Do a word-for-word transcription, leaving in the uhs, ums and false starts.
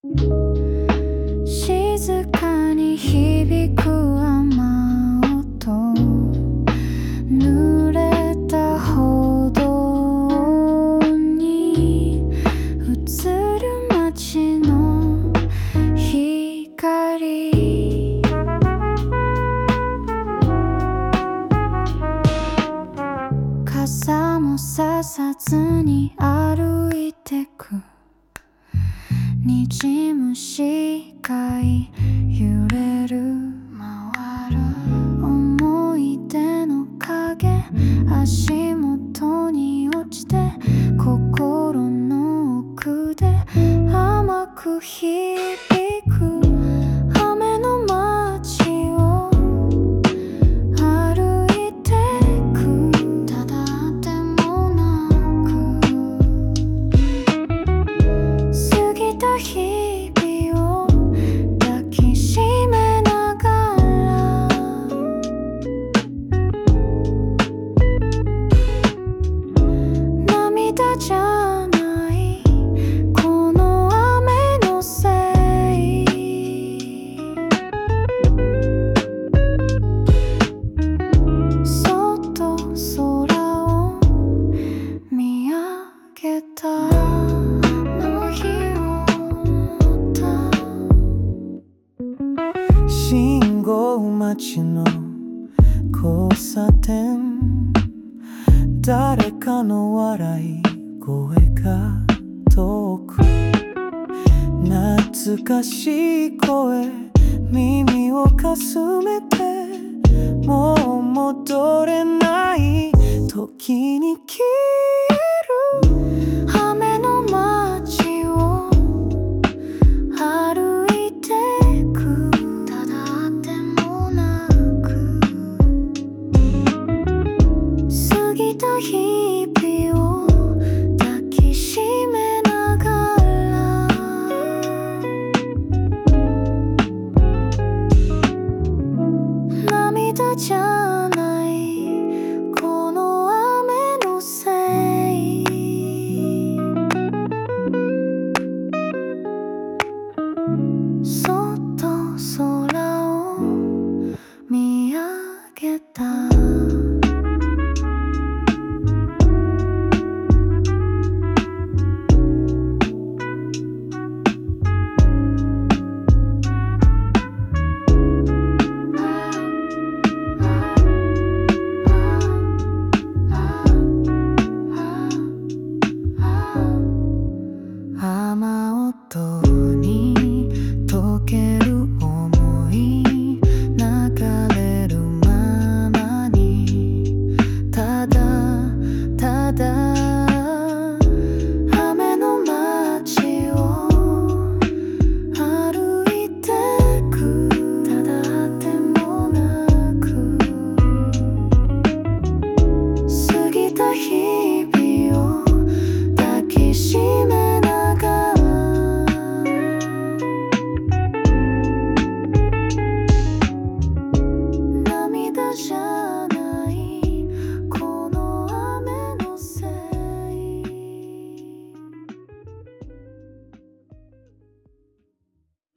静かに響く雨音、濡れた歩道に映る街の光、傘もささずに歩いてく、にじむ視界揺れる回る思い出の影、足元に落ちて心の奥で甘く響く雨の街を歩いてく、ただでもなく過ぎた日々を抱きしめながら、涙じゃないこの雨のせい、そっと空を見上げたの日を思った。 信号待ちの交差点、誰かの笑い声が遠く、懐かしい声耳をかすめて、もう戻れない時に消える雨の街を歩いてく、ただでもなく過ぎた日々を抱きしめながら、涙じゃないこの雨のせい、そっと空